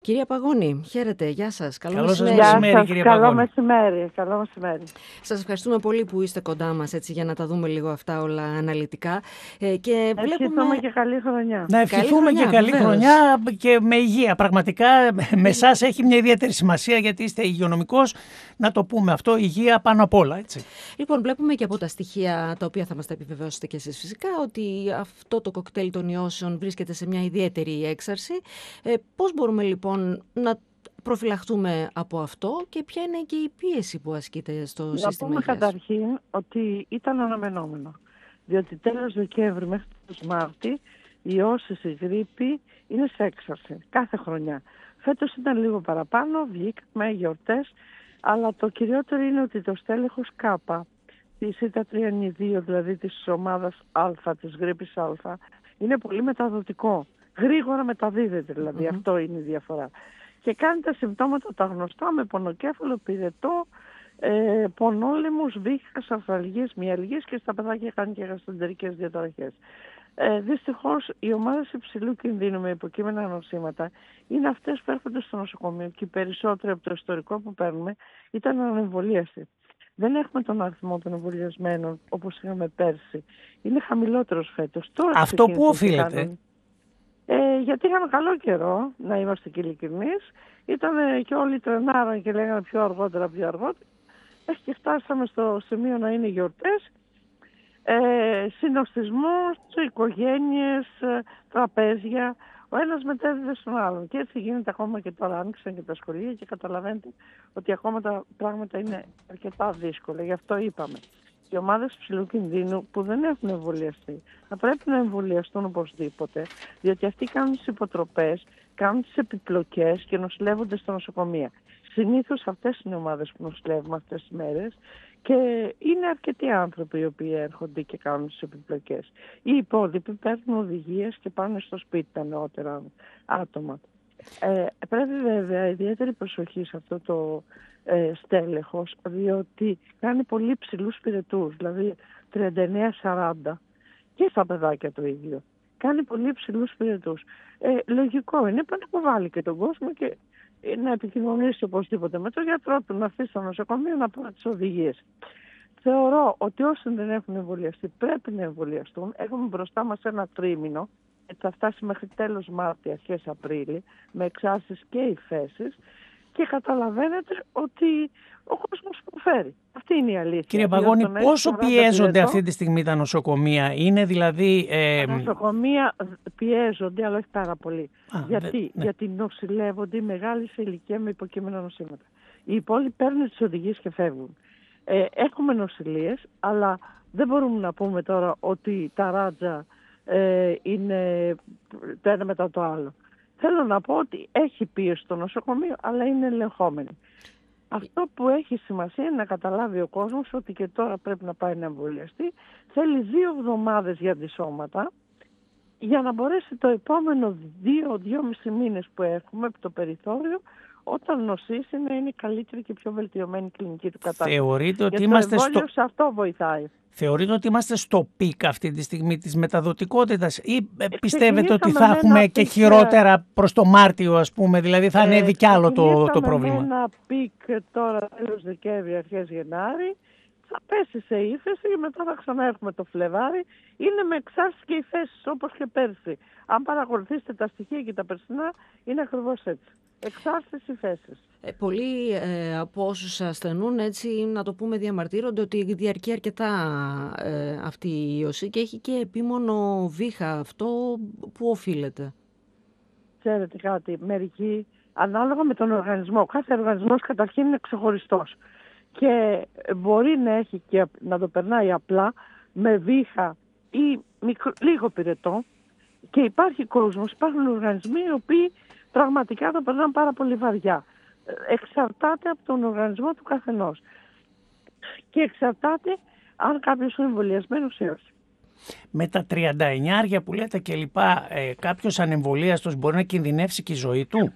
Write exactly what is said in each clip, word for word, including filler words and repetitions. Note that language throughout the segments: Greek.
Κυρία Παγώνη, χαίρετε, γεια σας. Καλό, Καλό μεσημέρι. σας μεσημέρι, σας, κυρία καλό Παγώνη. μεσημέρι, καλό μεσημέρι. Σας ευχαριστούμε πολύ που είστε κοντά μας έτσι, για να τα δούμε λίγο αυτά όλα αναλυτικά. Ε, και Ευχηθούμε βλέπουμε... και καλή χρονιά. Να ευχηθούμε καλή χρονιά, και καλή βεβαίως. χρονιά και με υγεία. Πραγματικά με εσάς έχει μια ιδιαίτερη σημασία γιατί είστε υγειονομικός. Να το πούμε αυτό, υγεία πάνω απ' όλα, έτσι. Λοιπόν, βλέπουμε και από τα στοιχεία τα οποία θα μας τα επιβεβαιώσετε και εσείς φυσικά ότι αυτό το κοκτέιλ των ιώσεων βρίσκεται σε μια ιδιαίτερη έξαρση. Ε, πώς μπορούμε λοιπόν να προφυλαχτούμε από αυτό και ποια είναι και η πίεση που ασκείται στο Να σύστημα πούμε υγείας? καταρχήν ότι ήταν αναμενόμενο. Διότι τέλος Δεκέμβρη μέχρι τέλος Μάρτη οι όσεις, η γρίπη είναι σε έξαρση κάθε χρονιά. Φέτος ήταν λίγο παραπάνω, βγήκαμε γιορτές, αλλά το κυριότερο είναι ότι το στέλεχος Κάπα, της ΙΤΑ τρία δύο, δηλαδή της ομάδας Α, της γρίπης Α, είναι πολύ μεταδοτικό. Γρήγορα μεταδίδεται δηλαδή, Mm-hmm. αυτό είναι η διαφορά. Και κάνει τα συμπτώματα τα γνωστά με πονοκέφαλο, πυρετό, ε, πονόλεμους, βήχας, αρθραλγίες, μυαλγίες και στα παιδάκια κάνει και γαστρεντερικές διαταραχές. Ε, δυστυχώς οι ομάδες υψηλού κινδύνου με υποκείμενα νοσήματα είναι αυτές που έρχονται στο νοσοκομείο και οι περισσότεροι από το ιστορικό που παίρνουμε ήταν ανεμβολίαστοι. Δεν έχουμε τον αριθμό των εμβολιασμένων όπως είχαμε πέρσι. Είναι χαμηλότερος φέτος. Τώρα Αυτό που οφείλεται? Ε, γιατί είχαμε καλό καιρό, να είμαστε και ειλικρινείς. Ήταν και όλοι τρενάραν και λέγανε πιο αργότερα, πιο αργότερα. Έχει και φτάσαμε στο σημείο να είναι γιορτές. Ε, συνοστισμός, οικογένειες, τραπέζια. Ο ένας μετέδιδε στον άλλον. Και έτσι γίνεται ακόμα και τώρα. Άνοιξαν και τα σχολεία και καταλαβαίνετε ότι ακόμα τα πράγματα είναι αρκετά δύσκολα. Γι' αυτό είπαμε. Οι ομάδες ψηλού κινδύνου που δεν έχουν εμβολιαστεί θα πρέπει να εμβολιαστούν οπωσδήποτε, διότι αυτοί κάνουν τις υποτροπές, κάνουν τις επιπλοκές και νοσηλεύονται στα νοσοκομεία. Συνήθως αυτές είναι οι ομάδες που νοσηλεύουμε αυτές τις μέρες και είναι αρκετοί άνθρωποι οι οποίοι έρχονται και κάνουν τις επιπλοκές. Οι υπόλοιποι παίρνουν οδηγίες και πάνε στο σπίτι τα νεότερα άτομα. Ε, πρέπει βέβαια ιδιαίτερη προσοχή σε αυτό το ε, στέλεχος, διότι κάνει πολύ ψηλούς πυρετούς, δηλαδή τριάντα εννέα σαράντα και στα παιδάκια το ίδιο. Κάνει πολύ ψηλούς πυρετούς. Ε, λογικό είναι να υποβάλει και τον κόσμο και να επικοινωνήσει οπωσδήποτε με τον γιατρό του, να αφήσει στο νοσοκομείο να πάρει τις οδηγίες. Θεωρώ ότι όσοι δεν έχουν εμβολιαστεί πρέπει να εμβολιαστούν. Έχουμε μπροστά μας ένα τρίμηνο, έτσι θα φτάσει μέχρι τέλος Μάρτη, αρχές Απρίλη, με εξάρσεις και υφέσεις και καταλαβαίνετε ότι ο κόσμος υποφέρει. Αυτή είναι η αλήθεια. Κύριε Παγώνη, πόσο πιέζονται αυτή τη στιγμή τα νοσοκομεία? Είναι δηλαδή... Ε... Τα νοσοκομεία πιέζονται, αλλά όχι πάρα πολύ. Α, Γιατί? δε, ναι. Γιατί νοσηλεύονται οι μεγάλοι σε ηλικία με υποκείμενα νοσήματα. Οι υπόλοιποι παίρνουν τις οδηγίες και φεύγουν. Ε, έχουμε νοσηλείες, αλλά δεν μπορούμε να πούμε τώρα ότι τα ράτζα ε, είναι το ένα μετά το άλλο. Θέλω να πω ότι έχει πίεση στο νοσοκομείο, αλλά είναι ελεγχόμενη. Αυτό που έχει σημασία είναι να καταλάβει ο κόσμος ότι και τώρα πρέπει να πάει να εμβολιαστεί. Θέλει δύο εβδομάδες για αντισώματα για να μπορέσει το επόμενο δύο, δυόμισι μήνες που έχουμε από το περιθώριο, όταν νοσήσει, να είναι καλύτερη και πιο βελτιωμένη η κλινική του κατάσταση. Θεωρείτε ότι και είμαστε το εμβόλιο στο... σε αυτό βοηθάει. Θεωρείτε ότι είμαστε στο πικ αυτή τη στιγμή της μεταδοτικότητας ή ε, πιστεύετε ότι θα με έχουμε και πικ, χειρότερα προς το Μάρτιο, ας πούμε, δηλαδή θα ανέβει κι άλλο το, το πρόβλημα? Με ένα πικ τώρα τέλος Δεκέμβρη, αρχές Γενάρη, θα πέσει σε ύφεση και μετά θα ξαναέρχουμε το Φλεβάρι. Είναι με εξάρσεις και υφέσεις όπως και πέρσι. Αν παρακολουθήσετε τα στοιχεία και τα περσινά, είναι ακριβώς έτσι. Εξάρσεις υφέσεις. Ε, πολλοί ε, από όσους ασθενούν, έτσι να το πούμε, διαμαρτύρονται ότι διαρκεί αρκετά ε, αυτή η ίωση και έχει και επίμονο βήχα. Αυτό που οφείλεται? Ξέρετε κάτι, μερικοί, ανάλογα με τον οργανισμό, κάθε οργανισμός καταρχήν είναι ξεχωριστός και μπορεί να έχει και να το περνάει απλά με βήχα ή μικρο, λίγο πυρετό, και υπάρχει κόσμος, υπάρχουν οργανισμοί οι οποίοι πραγματικά το περνάνε πάρα πολύ βαριά. Εξαρτάται από τον οργανισμό του καθενός και εξαρτάται αν κάποιος είναι εμβολιασμένος ή όχι. Με τα τριάντα εννιά που λέτε και λοιπά, ε, κάποιος ανεμβολίαστος μπορεί να κινδυνεύσει και η ζωή του?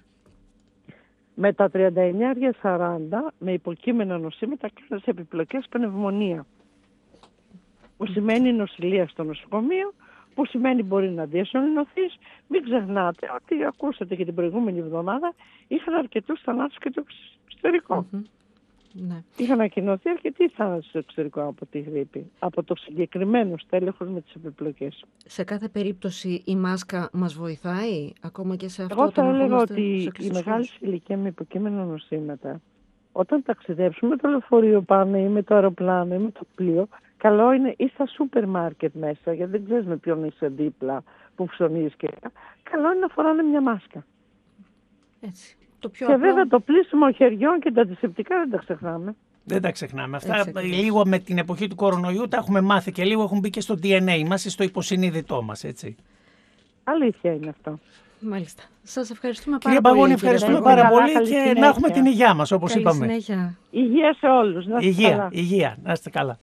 Με τα τριάντα εννιά σαράντα, με υποκείμενα νοσήματα, κάνει σε επιπλοκές πνευμονία, που σημαίνει νοσηλεία στο νοσοκομείο, που σημαίνει μπορεί να διασωληνωθείς. Μην ξεχνάτε ότι ακούσατε και την προηγούμενη εβδομάδα είχαν αρκετούς θανάτους και το εξωτερικό. Mm-hmm. Ναι. Είχαν ανακοινωθεί αρκετοί θάνατοι στο εξωτερικό από τη γρήπη, από το συγκεκριμένο στέλεχος με τις επιπλοκές. Σε κάθε περίπτωση η μάσκα μας βοηθάει, ακόμα και σε αυτό? Εγώ θα έλεγα ότι η μεγάλη ηλικία με υποκείμενα νοσήματα, όταν ταξιδέψουμε με το λεωφορείο πάνω ή με το αεροπλάνο ή με το πλοίο, καλό είναι ή στα σούπερ μάρκετ μέσα, γιατί δεν ξέρεις με ποιον είσαι δίπλα, που ψωνίζεις και καλό είναι να φοράνε μια μάσκα. Έτσι. Το πιο και απλό... βέβαια το πλύσιμο χεριών και τα αντισηπτικά δεν τα ξεχνάμε. Δεν τα ξεχνάμε. Αυτά Έτσι, λίγο με την εποχή του κορονοϊού τα έχουμε μάθει και λίγο έχουν μπει και στο ντι εν έι μας, στο υποσυνείδητό μας, έτσι. Αλήθεια είναι αυτό. Μάλιστα. Σας ευχαριστούμε Κύριε πάρα Παγώνη, πολύ. ευχαριστούμε Κύριε πάρα Καλά, πολύ καλή και συνέχεια. να έχουμε την υγειά μας, όπως Καλή είπαμε. Συνέχεια. Υγεία σε όλους. Να είστε Υγεία, καλά. υγεία. Να είστε καλά.